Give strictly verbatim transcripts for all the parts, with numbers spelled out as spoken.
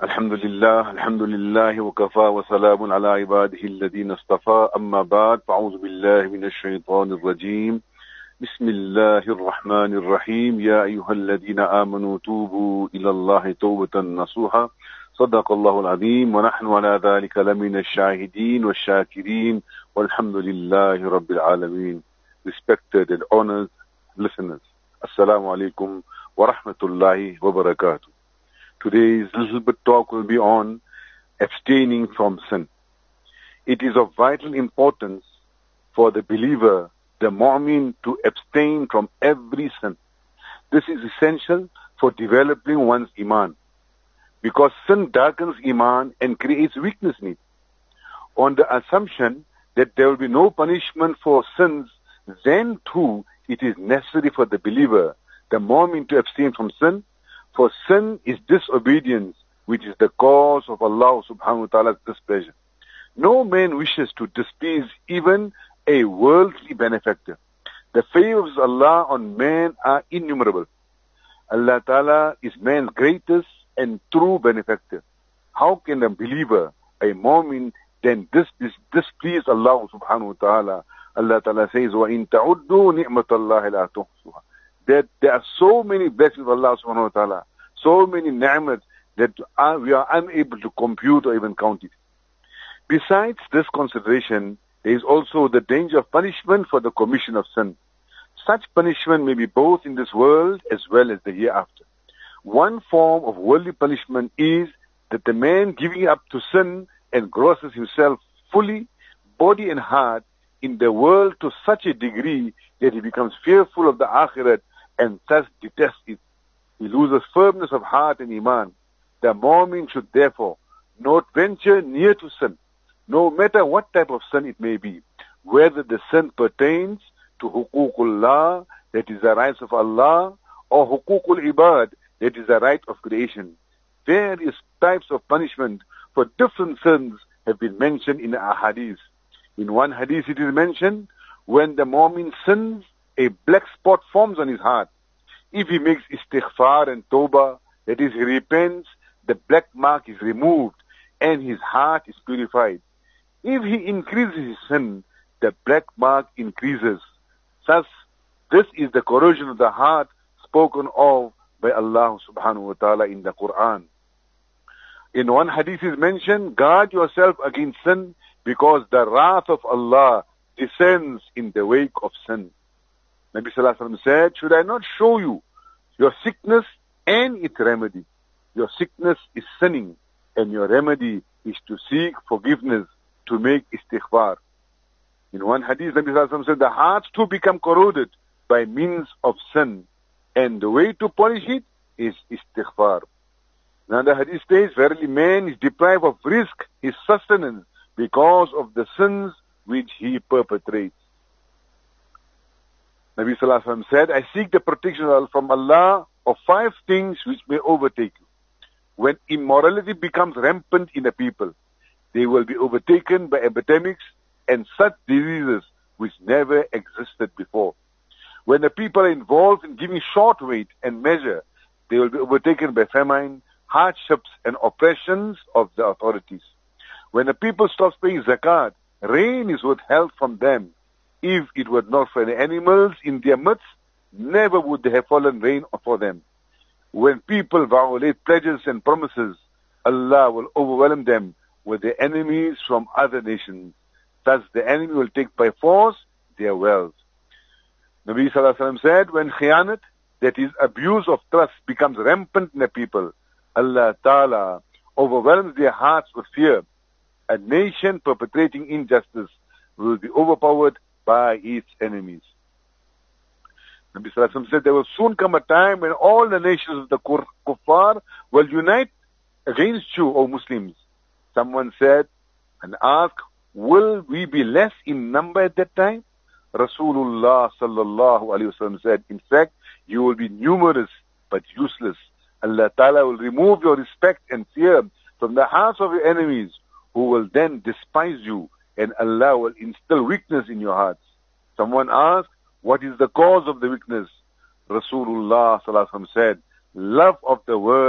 الحمد لله الحمد لله وكفى وسلام على عباده الذين اصطفى أما بعد فأعوذ بالله من الشيطان الرجيم بسم الله الرحمن الرحيم يا أيها الذين آمنوا توبوا إلى الله توبة نصوحا صدق الله العظيم ونحن على ذلك لمن الشاهدين والشاكرين والحمد لله رب العالمين. Respected and honored listeners, Assalamu alaikum wa rahmatullahi wa barakatuh. Today's little bit talk will be on abstaining from sin. It is of vital importance for the believer, the mu'min, to abstain from every sin. This is essential for developing one's iman, because sin darkens iman and creates weakness in it. On the assumption that there will be no punishment for sins, then too it is necessary for the believer, the mu'min, to abstain from sin. For sin is disobedience, which is the cause of Allah subhanahu wa ta'ala's displeasure. No man wishes to displease even a worldly benefactor. The favors of Allah on man are innumerable. Allah ta'ala is man's greatest and true benefactor. How can a believer, a mu'min, then dis, dis, displease Allah subhanahu wa ta'ala? Allah ta'ala says, وَإِن تَعُدُّوا نِعْمَةَ اللَّهِ لَا تُحْصُوهَا. That there are so many blessings of Allah subhanahu wa ta'ala, so many ni'mat, that are, we are unable to compute or even count it. Besides this consideration, there is also the danger of punishment for the commission of sin. Such punishment may be both in this world as well as the hereafter. One form of worldly punishment is that the man giving up to sin engrosses himself fully, body and heart, in the world to such a degree that he becomes fearful of the akhirat and thus detests it. He loses firmness of heart and iman. The mu'min should therefore not venture near to sin, no matter what type of sin it may be, whether the sin pertains to huququllah, that is the rights of Allah, or huququl ibad, that is the right of creation. Various types of punishment for different sins have been mentioned in the ahadith. In one hadith it is mentioned, when the mu'min sins, a black spot forms on his heart. If he makes istighfar and tawbah, that is, he repents, the black mark is removed and his heart is purified. If he increases his sin, the black mark increases. Thus, this is the corrosion of the heart spoken of by Allah subhanahu wa ta'ala in the Quran. In one hadith is mentioned, guard yourself against sin, because the wrath of Allah descends in the wake of sin. Nabi Sallallahu Alaihi Wasallam said, should I not show you your sickness and its remedy? Your sickness is sinning, and your remedy is to seek forgiveness, to make istighfar. In one hadith, Nabi Sallallahu Alaihi Wasallam said, the hearts too become corroded by means of sin, and the way to polish it is istighfar. Now the hadith says, verily man is deprived of rizq, his sustenance, because of the sins which he perpetrates. Nabi Sallallahu Alaihi Wasallam said, I seek the protection from Allah of five things which may overtake you. When immorality becomes rampant in a people, they will be overtaken by epidemics and such diseases which never existed before. When the people are involved in giving short weight and measure, they will be overtaken by famine, hardships and oppressions of the authorities. When the people stop paying zakat, rain is withheld from them. If it were not for the animals in their midst, never would there have fallen rain for them. When people violate pledges and promises, Allah will overwhelm them with their enemies from other nations. Thus the enemy will take by force their wealth. Nabi Sallallahu Alaihi Wasallam said, when khiyanat, that is abuse of trust, becomes rampant in the people, Allah Ta'ala overwhelms their hearts with fear. A nation perpetrating injustice will be overpowered by its enemies. Nabi Sallallahu Alaihi Wasallam said, there will soon come a time when all the nations of the kuffar will unite against you, O Muslims. Someone said and asked, will we be less in number at that time? Rasulullah Sallallahu Alaihi Wasallam said, in fact, you will be numerous but useless. Allah Ta'ala will remove your respect and fear from the hearts of your enemies, who will then despise you, and Allah will instill weakness in your hearts. Someone asked, what is the cause of the weakness? Rasulullah Sallallahu Alaihi Wasallam said, love of the word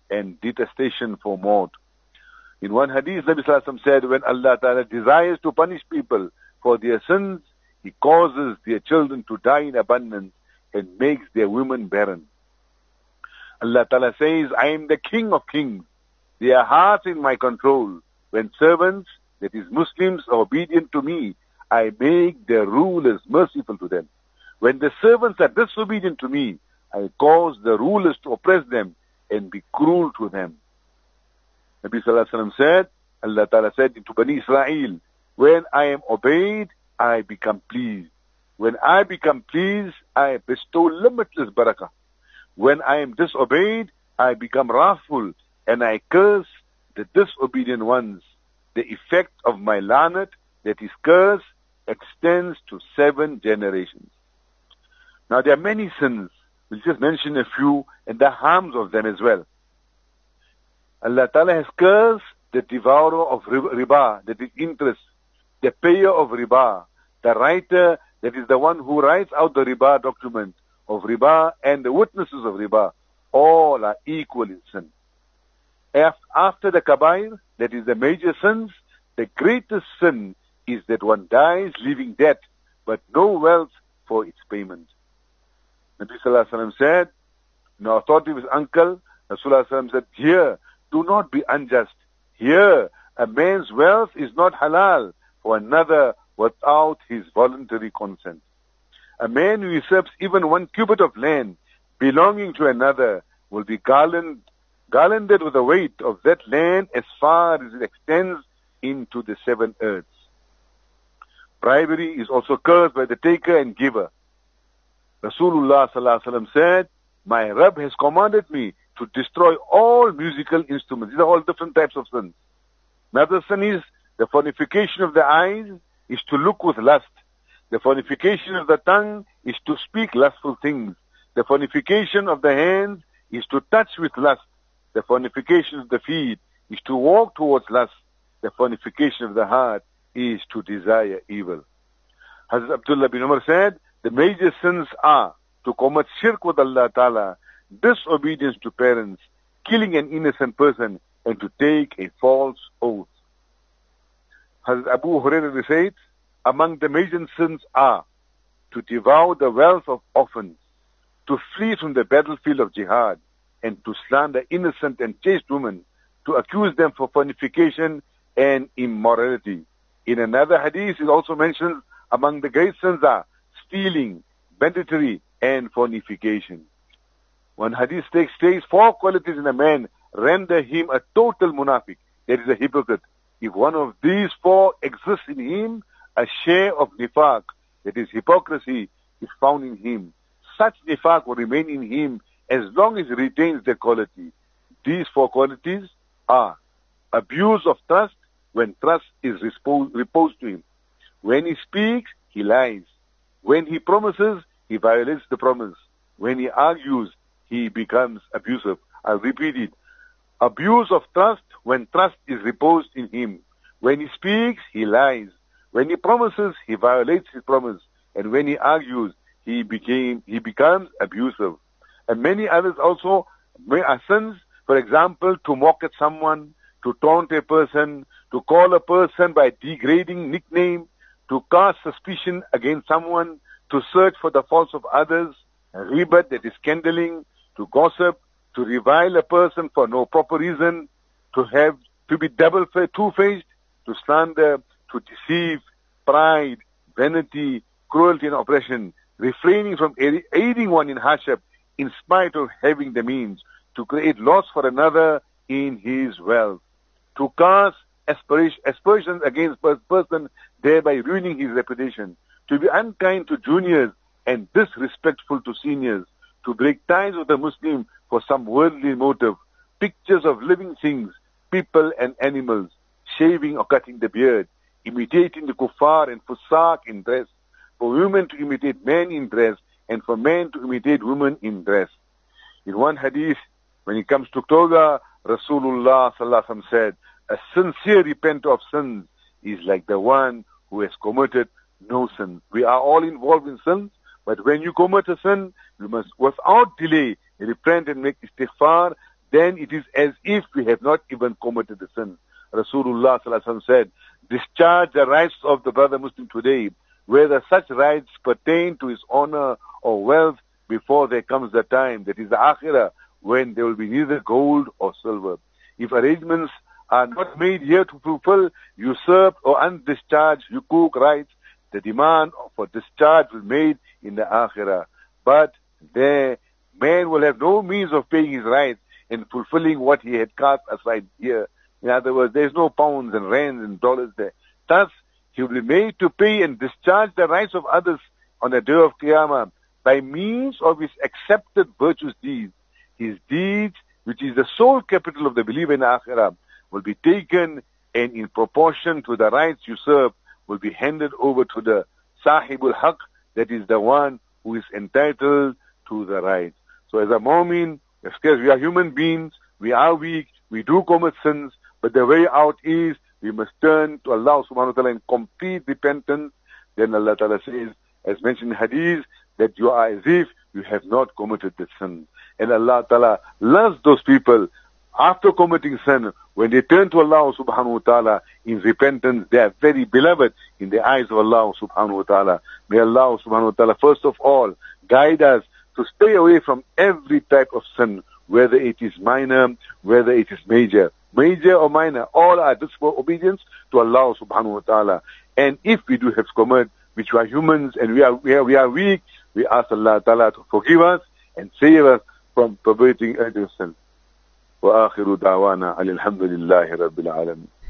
and detestation for maut. In one hadith, Nabi Sallallahu Alaihi Wasallam said, when Allah Ta'ala desires to punish people for their sins, He causes their children to die in abundance and makes their women barren. Allah Ta'ala says, I am the King of Kings. Their hearts in my control. When servants, that is Muslims, are obedient to me, I make their rulers merciful to them. When the servants are disobedient to me, I cause the rulers to oppress them and be cruel to them. Nabi Sallallahu Alaihi Wasallam said, Allah Ta'ala said to Bani Israel, when I am obeyed, I become pleased. When I become pleased, I bestow limitless barakah. When I am disobeyed, I become wrathful and I curse the disobedient ones. The effect of my lanat, that is curse, extends to seven generations. Now there are many sins. We'll just mention a few and the harms of them as well. Allah Ta'ala has cursed the devourer of riba, that is interest, the payer of riba, the writer, that is the one who writes out the riba document of riba, and the witnesses of riba. All are equal in sin. After the kabair, that is the major sins, the greatest sin is that one dies leaving debt, but no wealth for its payment. Nabi Sallallahu Alaihi Wasallam said, in the authority of his uncle, Rasulullah Sallallahu Alaihi Wasallam said, here, do not be unjust. Here, a man's wealth is not halal for another without his voluntary consent. A man who usurps even one cubit of land belonging to another will be garland, garlanded with the weight of that land as far as it extends into the seven earths. Bribery is also cursed by the taker and giver. Rasulullah Sallallahu Alaihi Wasallam said, my Rabb has commanded me to destroy all musical instruments. These are all different types of sins. Another sin is the fornication of the eyes is to look with lust. The fornication of the tongue is to speak lustful things. The fornication of the hands is to touch with lust. The fornication of the feet is to walk towards lust. The fornication of the heart is to desire evil. Hazrat Abdullah bin Umar said, the major sins are to commit shirk with Allah Ta'ala, disobedience to parents, killing an innocent person, and to take a false oath. Hazrat Abu Hurairah recites, among the major sins are to devour the wealth of orphans, to flee from the battlefield of jihad, and to slander innocent and chaste women, to accuse them for fornication and immorality. In another hadith, it also mentions among the great sins are stealing, banditry, and fornication. One hadith takes states four qualities in a man render him a total munafiq, that is a hypocrite. If one of these four exists in him, a share of nifaq, that is hypocrisy, is found in him. Such nifaq will remain in him as long as he retains the quality. These four qualities are abuse of trust, when trust is reposed to him. When he speaks, he lies. When he promises, he violates the promise. When he argues, he becomes abusive. I'll repeat it. Abuse of trust when trust is reposed in him. When he speaks, he lies. When he promises, he violates his promise. And when he argues, he became he becomes abusive. And many others also are sins. For example, to mock at someone, to taunt a person, to call a person by degrading nickname, to cast suspicion against someone, to search for the faults of others, ribat, that is scandling, to gossip, to revile a person for no proper reason, to have to be double two-faced, to slander, to deceive, pride, vanity, cruelty and oppression, refraining from aiding one in hardship in spite of having the means, to create loss for another in his wealth, to cast aspersions against a person, thereby ruining his reputation, to be unkind to juniors and disrespectful to seniors, to break ties with a Muslim for some worldly motive, pictures of living things, people and animals, shaving or cutting the beard, imitating the kuffar and fusaq in dress, for women to imitate men in dress, and for men to imitate women in dress. In one hadith, when it comes to toga, Rasulullah Sallallahu Alaihi Wasallam said, a sincere repenter of sins is like the one who has committed no sin. We are all involved in sins, but when you commit a sin, you must, without delay, repent and make istighfar. then it is as if we have not even committed the sin. Rasulullah sallallahu alaihi wasallam said, discharge the rights of the brother Muslim today, whether such rights pertain to his honor or wealth, before there comes the time, that is the akhirah, when there will be neither gold or silver. If arrangements are not made here to fulfill usurped or undischarged hukuk rights, the demand for discharge will be made in the akhirah. But there, man will have no means of paying his rights and fulfilling what he had cast aside here. In other words, there is no pounds and rands and dollars there. Thus, he will be made to pay and discharge the rights of others on the day of Qiyamah by means of his accepted virtuous deeds. His deeds, which is the sole capital of the believer in Akhirah, will be taken and in proportion to the rights usurped will be handed over to the Sahibul Haq, that is the one who is entitled to the rights. So as a mu'min, of course we are human beings, we are weak, we do commit sins, but the way out is we must turn to Allah subhanahu wa ta'ala in complete repentance. Then Allah ta'ala says, as mentioned in hadith, that you are as if you have not committed the sin. And Allah ta'ala loves those people after committing sin. When they turn to Allah subhanahu wa ta'ala in repentance, they are very beloved in the eyes of Allah subhanahu wa ta'ala. May Allah subhanahu wa ta'ala first of all guide us to stay away from every type of sin, whether it is minor, whether it is major. Major or minor, all are disobedience to Allah subhanahu wa ta'ala. And if we do have commit, which we are humans and we are, we are, we are weak, we ask Allah ta'ala to forgive us and save us from perverting any sin. وآخر دعوانا الحمد لله رب العالمين.